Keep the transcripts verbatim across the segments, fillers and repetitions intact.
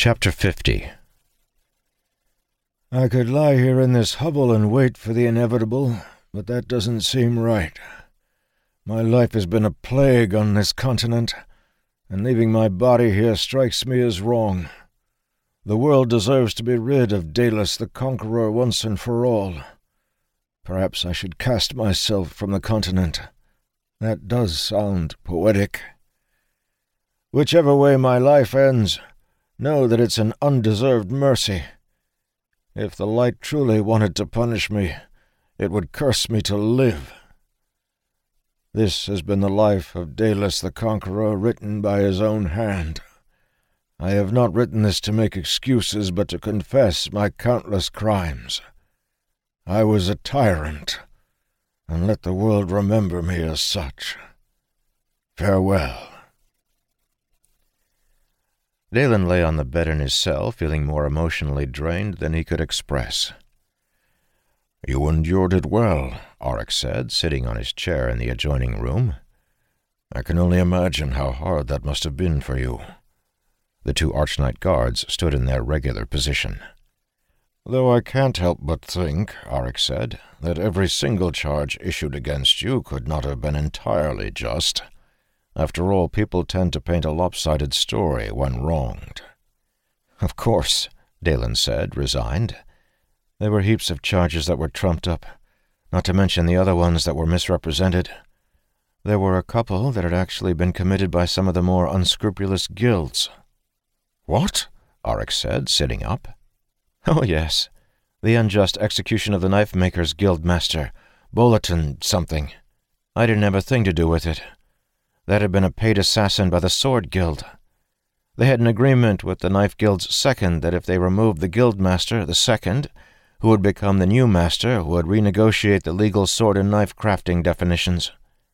Chapter fifty. I could lie here in this hovel and wait for the inevitable, but that doesn't seem right. My life has been a plague on this continent, and leaving my body here strikes me as wrong. The world deserves to be rid of Daedalus the Conqueror once and for all. Perhaps I should cast myself from the continent. That does sound poetic. Whichever way my life ends, know that it's an undeserved mercy. If the light truly wanted to punish me, it would curse me to live. This has been the life of Daedalus the Conqueror, written by his own hand. I have not written this to make excuses, but to confess my countless crimes. I was a tyrant, and let the world remember me as such. Farewell. Dalen lay on the bed in his cell, feeling more emotionally drained than he could express. "You endured it well," Auric said, sitting on his chair in the adjoining room. "I can only imagine how hard that must have been for you." The two Archknight guards stood in their regular position. "Though I can't help but think," Auric said, "that every single charge issued against you could not have been entirely just. After all, people tend to paint a lopsided story when wronged." "Of course," Dalen said, resigned. "There were heaps of charges that were trumped up, not to mention the other ones that were misrepresented. There were a couple that had actually been committed by some of the more unscrupulous guilds." "What?" Auric said, sitting up. "Oh, yes. The unjust execution of the Knife-Makers Guild Master, Bolaton something. I didn't have a thing to do with it. That had been a paid assassin by the Sword Guild. They had an agreement with the Knife Guild's second that if they removed the Guildmaster, the second, who would become the new master, would renegotiate the legal sword and knife crafting definitions."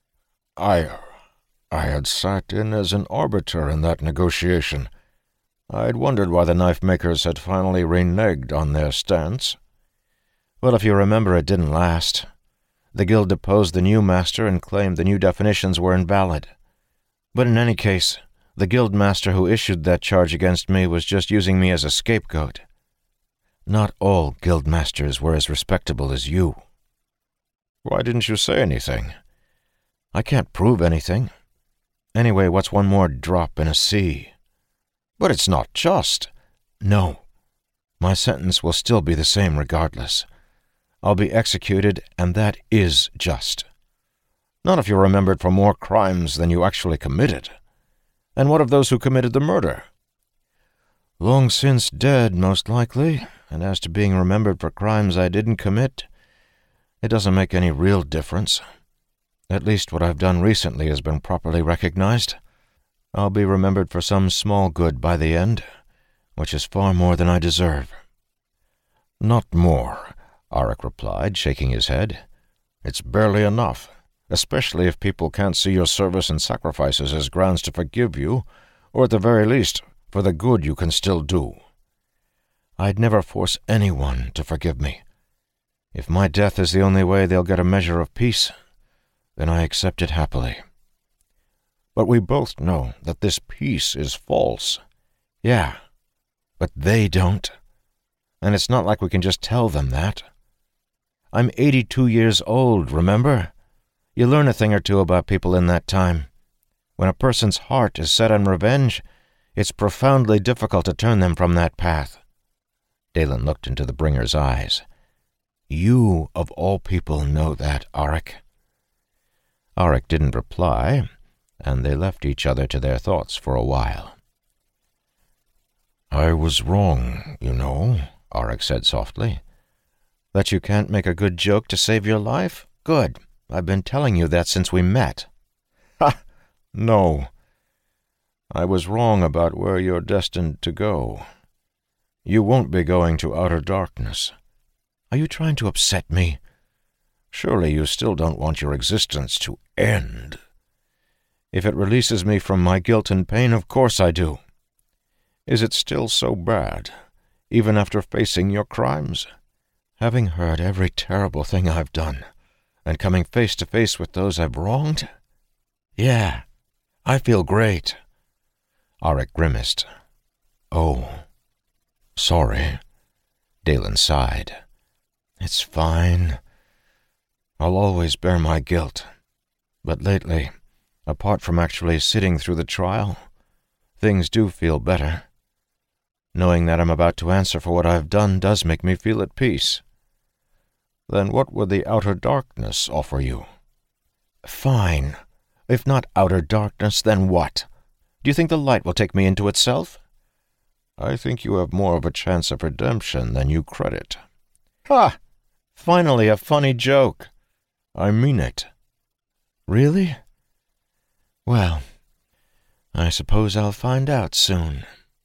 I... I had sat in as an arbiter in that negotiation. I'd wondered why the knife-makers had finally reneged on their stance. "Well, if you remember, it didn't last. The guild deposed the new master and claimed the new definitions were invalid. But in any case, the guildmaster who issued that charge against me was just using me as a scapegoat. Not all guildmasters were as respectable as you." "Why didn't you say anything?" "I can't prove anything. Anyway, what's one more drop in a sea?" "But it's not just." "No. My sentence will still be the same regardless. I'll be executed, and that is just." "Not if you're remembered for more crimes than you actually committed. And what of those who committed the murder?" "Long since dead, most likely, and as to being remembered for crimes I didn't commit, it doesn't make any real difference. At least what I've done recently has been properly recognized. I'll be remembered for some small good by the end, which is far more than I deserve." "Not more," Auric replied, shaking his head. "It's barely enough, especially if people can't see your service and sacrifices as grounds to forgive you, or at the very least, for the good you can still do." "I'd never force anyone to forgive me. If my death is the only way they'll get a measure of peace, then I accept it happily." "But we both know that this peace is false." "Yeah, but they don't. And it's not like we can just tell them that. I'm eighty-two years old, remember? You learn a thing or two about people in that time. When a person's heart is set on revenge, it's profoundly difficult to turn them from that path." Dalen looked into the Bringer's eyes. "You, of all people, know that, Auric." Auric didn't reply, and they left each other to their thoughts for a while. "I was wrong, you know," Auric said softly. "That you can't make a good joke to save your life? Good. I've been telling you that since we met." "Ha! No. I was wrong about where you're destined to go. You won't be going to outer darkness." "Are you trying to upset me?" "Surely you still don't want your existence to end." "If it releases me from my guilt and pain, of course I do." "Is it still so bad, even after facing your crimes?" "Having heard every terrible thing I've done, and coming face to face with those I've wronged? Yeah, I feel great." Auric grimaced. "Oh, Sorry. Dalen sighed. It's fine. I'll always bear my guilt. But lately, apart from actually sitting through the trial, things do feel better. Knowing that I'm about to answer for what I've done does make me feel at peace. Then what would the outer darkness offer you? Fine. If not outer darkness, then what? Do you think the light will take me into itself? I think you have more of a chance of redemption than you credit. Ha! Finally a funny joke. I mean it. Really? Well, I suppose I'll find out soon.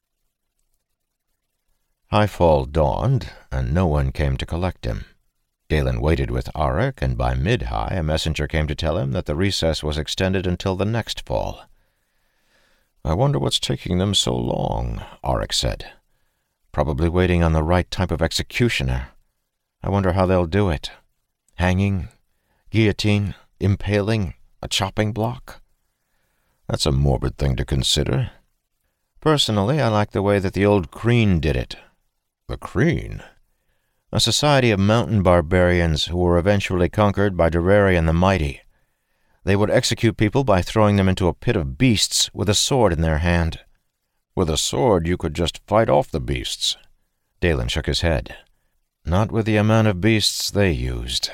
Highfall dawned, and no one came to collect him. Dalen waited with Arik, and by mid-high a messenger came to tell him that the recess was extended until the next fall. I wonder what's taking them so long, Arik said. Probably waiting on the right type of executioner. I wonder how they'll do it. Hanging, guillotine, impaling, a chopping block? That's a morbid thing to consider. Personally, I like the way that the old Kreen did it. The Kreen? A society of mountain barbarians who were eventually conquered by Durarian the Mighty. They would execute people by throwing them into a pit of beasts with a sword in their hand. With a sword you could just fight off the beasts. Dalen shook his head. Not with the amount of beasts they used.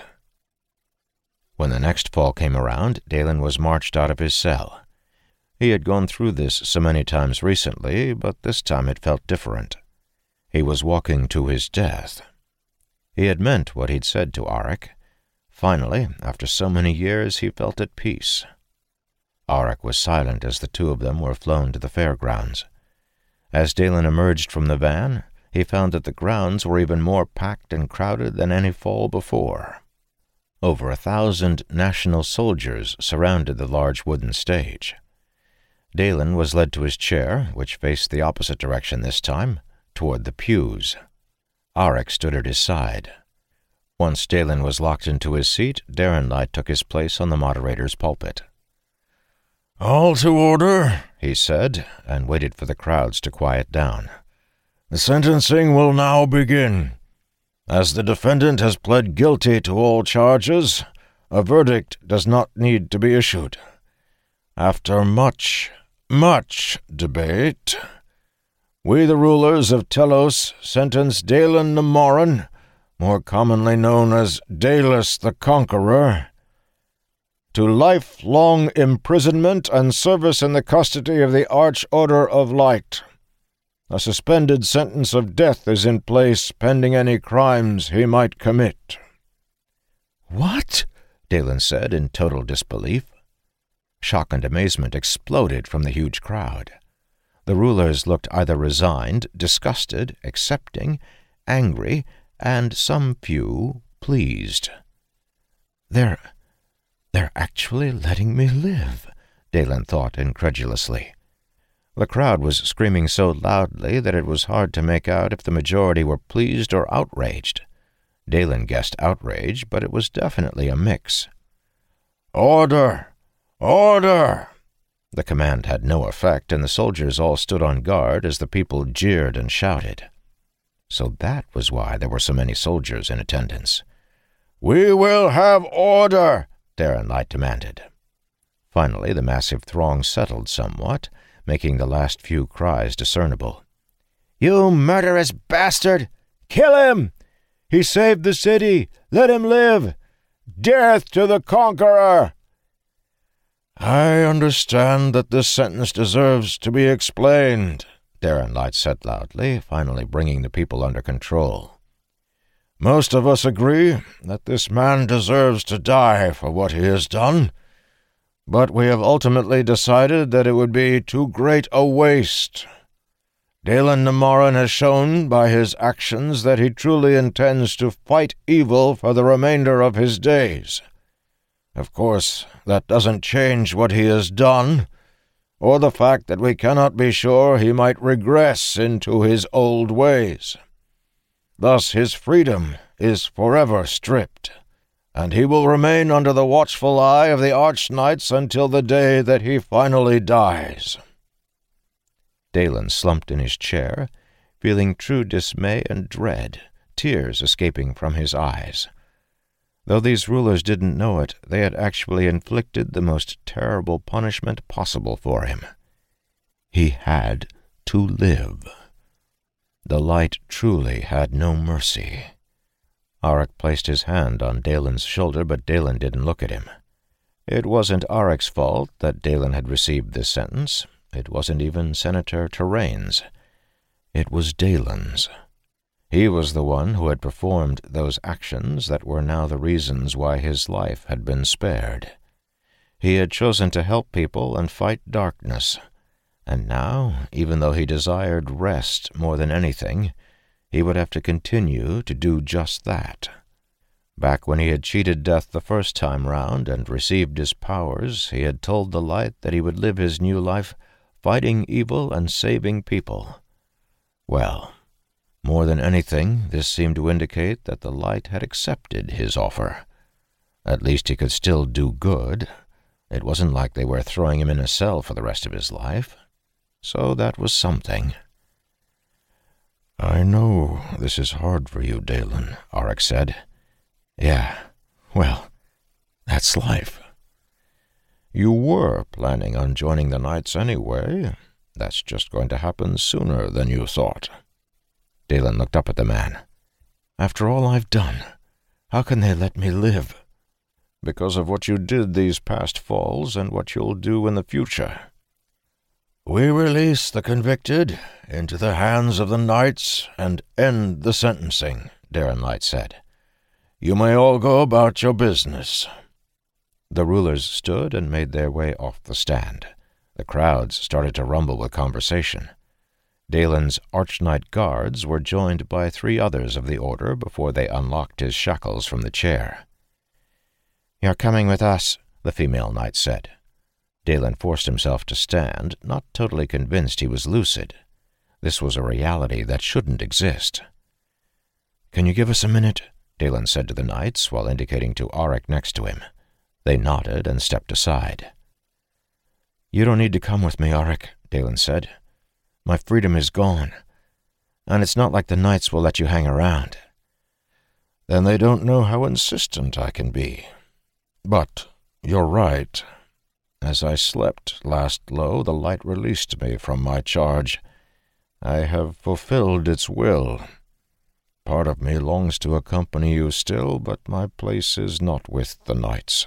When the next fall came around, Dalen was marched out of his cell. He had gone through this so many times recently, but this time it felt different. He was walking to his death. He had meant what he'd said to Arik. Finally, after so many years, he felt at peace. Arik was silent as the two of them were flown to the fairgrounds. As Dalen emerged from the van, he found that the grounds were even more packed and crowded than any fall before. Over a thousand national soldiers surrounded the large wooden stage. Dalen was led to his chair, which faced the opposite direction this time, toward the pews. Arik stood at his side. Once Dalen was locked into his seat, Darenlight took his place on the moderator's pulpit. All to order, he said, and waited for the crowds to quiet down. The sentencing will now begin. As the defendant has pled guilty to all charges, a verdict does not need to be issued. After much, much debate, we the rulers of Telos sentence Dalen Namoran, more commonly known as Dalus the Conqueror, to lifelong imprisonment and service in the custody of the Arch Order of Light. A suspended sentence of death is in place pending any crimes he might commit. What? Dalen said in total disbelief. Shock and amazement exploded from the huge crowd. The rulers looked either resigned, disgusted, accepting, angry, and some few pleased. They're... they're actually letting me live, Dalen thought incredulously. The crowd was screaming so loudly that it was hard to make out if the majority were pleased or outraged. Dalen guessed outrage, but it was definitely a mix. Order! Order! The command had no effect, and the soldiers all stood on guard as the people jeered and shouted. So that was why there were so many soldiers in attendance. We will have order, Darenlight demanded. Finally, the massive throng settled somewhat, making the last few cries discernible. You murderous bastard! Kill him! He saved the city! Let him live! Death to the conqueror! I understand that this sentence deserves to be explained, Darenlight said loudly, finally bringing the people under control. Most of us agree that this man deserves to die for what he has done, but we have ultimately decided that it would be too great a waste. Dalen Namoran has shown by his actions that he truly intends to fight evil for the remainder of his days. Of course, that doesn't change what he has done, or the fact that we cannot be sure he might regress into his old ways. Thus his freedom is forever stripped, and he will remain under the watchful eye of the Archknights until the day that he finally dies. Dalen slumped in his chair, feeling true dismay and dread, tears escaping from his eyes. Though these rulers didn't know it, they had actually inflicted the most terrible punishment possible for him. He had to live. The light truly had no mercy. Auric placed his hand on Dalen's shoulder, but Dalen didn't look at him. It wasn't Auric's fault that Dalen had received this sentence. It wasn't even Senator Terrain's. It was Dalen's. He was the one who had performed those actions that were now the reasons why his life had been spared. He had chosen to help people and fight darkness, and now, even though he desired rest more than anything, he would have to continue to do just that. Back when he had cheated death the first time round and received his powers, he had told the light that he would live his new life fighting evil and saving people. Well, more than anything, this seemed to indicate that the light had accepted his offer. At least he could still do good. It wasn't like they were throwing him in a cell for the rest of his life. So that was something. "I know this is hard for you, Dalen," Auric said. "Yeah, well, that's life." "You were planning on joining the Knights anyway. That's just going to happen sooner than you thought." Dalen looked up at the man. "After all I've done, how can they let me live?" "Because of what you did these past falls and what you'll do in the future." "We release the convicted into the hands of the Knights and end the sentencing," Darren Light said. "You may all go about your business." The rulers stood and made their way off the stand. The crowds started to rumble with conversation. Dalen's Archknight guards were joined by three others of the order before they unlocked his shackles from the chair. "You're coming with us," the female knight said. Dalen forced himself to stand, not totally convinced he was lucid. This was a reality that shouldn't exist. "Can you give us a minute?" Dalen said to the knights while indicating to Auric next to him. They nodded and stepped aside. "You don't need to come with me, Auric," Dalen said. "My freedom is gone, and it's not like the knights will let you hang around." "Then they don't know how insistent I can be. But you're right. As I slept last low, the light released me from my charge. I have fulfilled its will. Part of me longs to accompany you still, but my place is not with the Knights."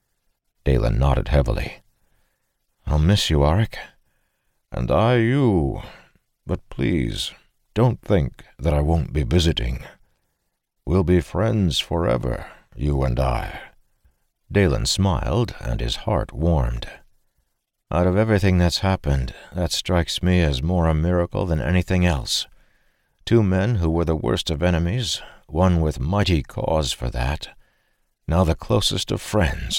Dalen nodded heavily. "I'll miss you, Auric." "And I you. But please, don't think that I won't be visiting. We'll be friends forever, you and I." Dalen smiled, and his heart warmed. "Out of everything that's happened, that strikes me as more a miracle than anything else. Two men who were the worst of enemies, one with mighty cause for that, now the closest of friends."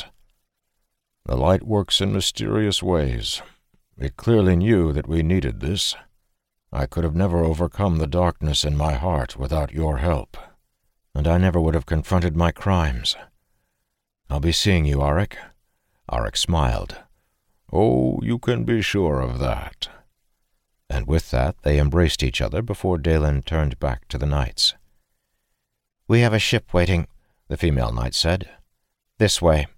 "The light works in mysterious ways. It clearly knew that we needed this. I could have never overcome the darkness in my heart without your help." "And I never would have confronted my crimes. I'll be seeing you, Auric." Auric smiled. "Oh, you can be sure of that." And with that they embraced each other before Dalen turned back to the knights. "We have a ship waiting," the female knight said. "This way."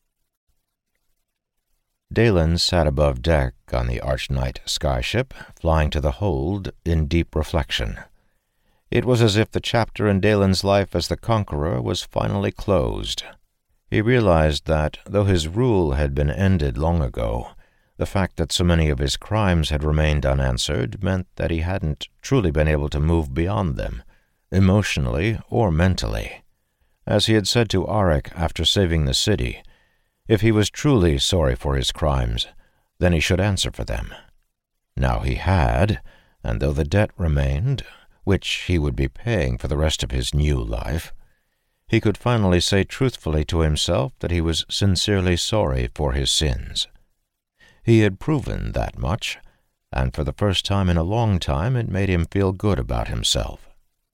Dalen sat above deck on the Archknight skyship, flying to the hold in deep reflection. It was as if the chapter in Dalen's life as the Conqueror was finally closed. He realized that, though his rule had been ended long ago, the fact that so many of his crimes had remained unanswered meant that he hadn't truly been able to move beyond them, emotionally or mentally. As he had said to Auric after saving the city, if he was truly sorry for his crimes, then he should answer for them. Now he had, and though the debt remained, which he would be paying for the rest of his new life, he could finally say truthfully to himself that he was sincerely sorry for his sins. He had proven that much, and for the first time in a long time it made him feel good about himself.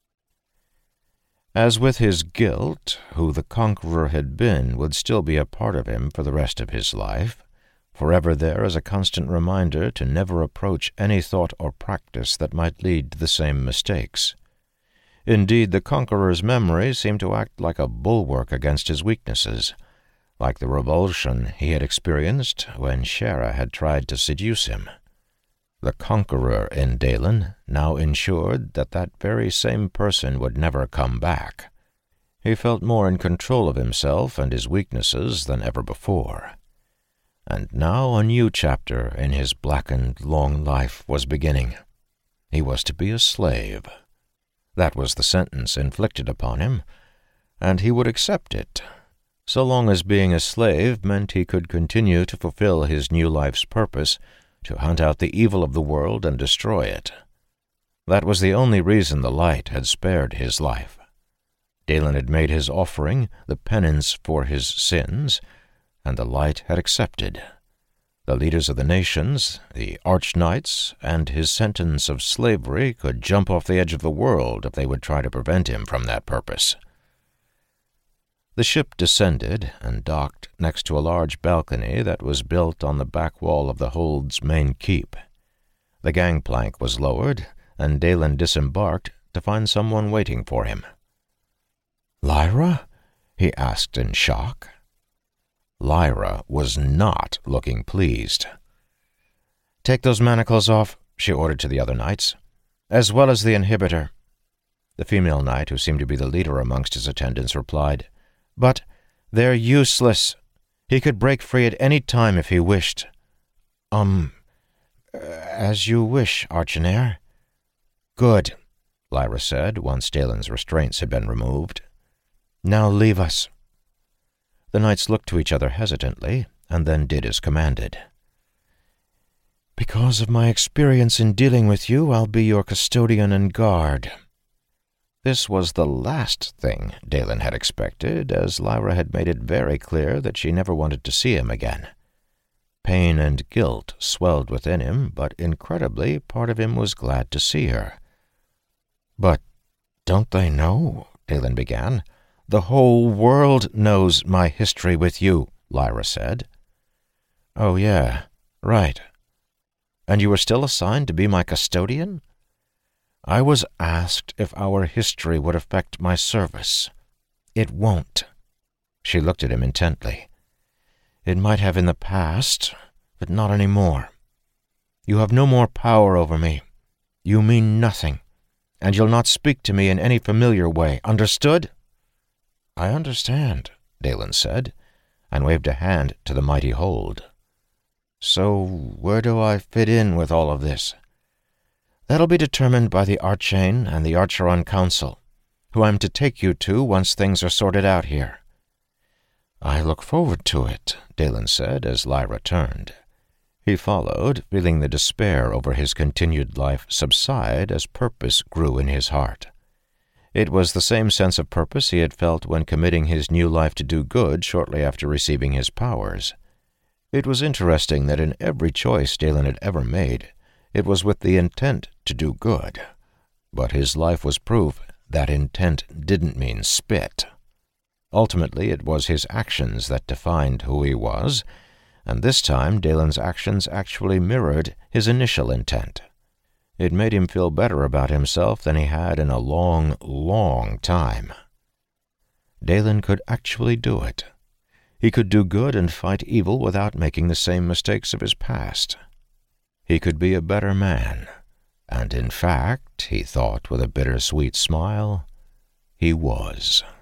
As with his guilt, who the Conqueror had been would still be a part of him for the rest of his life, forever there as a constant reminder to never approach any thought or practice that might lead to the same mistakes. Indeed, the conqueror's memory seemed to act like a bulwark against his weaknesses, like the revulsion he had experienced when Shara had tried to seduce him. The conqueror in Dalen now ensured that that very same person would never come back. He felt more in control of himself and his weaknesses than ever before. And now a new chapter in his blackened, long life was beginning. He was to be a slave. That was the sentence inflicted upon him, and he would accept it, so long as being a slave meant he could continue to fulfill his new life's purpose, to hunt out the evil of the world and destroy it. That was the only reason the light had spared his life. Dalen had made his offering, the penance for his sins, and the light had accepted. The leaders of the nations, the arch-knights, and his sentence of slavery could jump off the edge of the world if they would try to prevent him from that purpose. The ship descended and docked next to a large balcony that was built on the back wall of the hold's main keep. The gangplank was lowered, and Dalen disembarked to find someone waiting for him. "Lyra?" he asked in shock. Lyra was not looking pleased. "Take those manacles off," she ordered to the other knights, "as well as the inhibitor." The female knight, who seemed to be the leader amongst his attendants, replied, "But they're useless. He could break free at any time if he wished." Um, as you wish, Archinair." "Good," Lyra said, once Dalen's restraints had been removed. "Now leave us." The knights looked to each other hesitantly, and then did as commanded. "Because of my experience in dealing with you, I'll be your custodian and guard." This was the last thing Dalen had expected, as Lyra had made it very clear that she never wanted to see him again. Pain and guilt swelled within him, but incredibly, part of him was glad to see her. "But don't they know?" Dalen began. "The whole world knows my history with you," Lyra said. "Oh, yeah, right. And you were still assigned to be my custodian?" "I was asked if our history would affect my service. It won't." She looked at him intently. "It might have in the past, but not any more. You have no more power over me. You mean nothing, and you'll not speak to me in any familiar way. Understood?" "I understand," Dalen said, and waved a hand to the mighty hold. "So where do I fit in with all of this?" "That'll be determined by the Archane and the Archeron Council, who I'm to take you to once things are sorted out here." "I look forward to it," Dalen said as Lyra turned. He followed, feeling the despair over his continued life subside as purpose grew in his heart. It was the same sense of purpose he had felt when committing his new life to do good shortly after receiving his powers. It was interesting that in every choice Dalen had ever made, it was with the intent to do good. But his life was proof that intent didn't mean spit. Ultimately, it was his actions that defined who he was, and this time Dalen's actions actually mirrored his initial intent. It made him feel better about himself than he had in a long, long time. Dalen could actually do it. He could do good and fight evil without making the same mistakes of his past. He could be a better man, and in fact, he thought with a bittersweet smile, he was.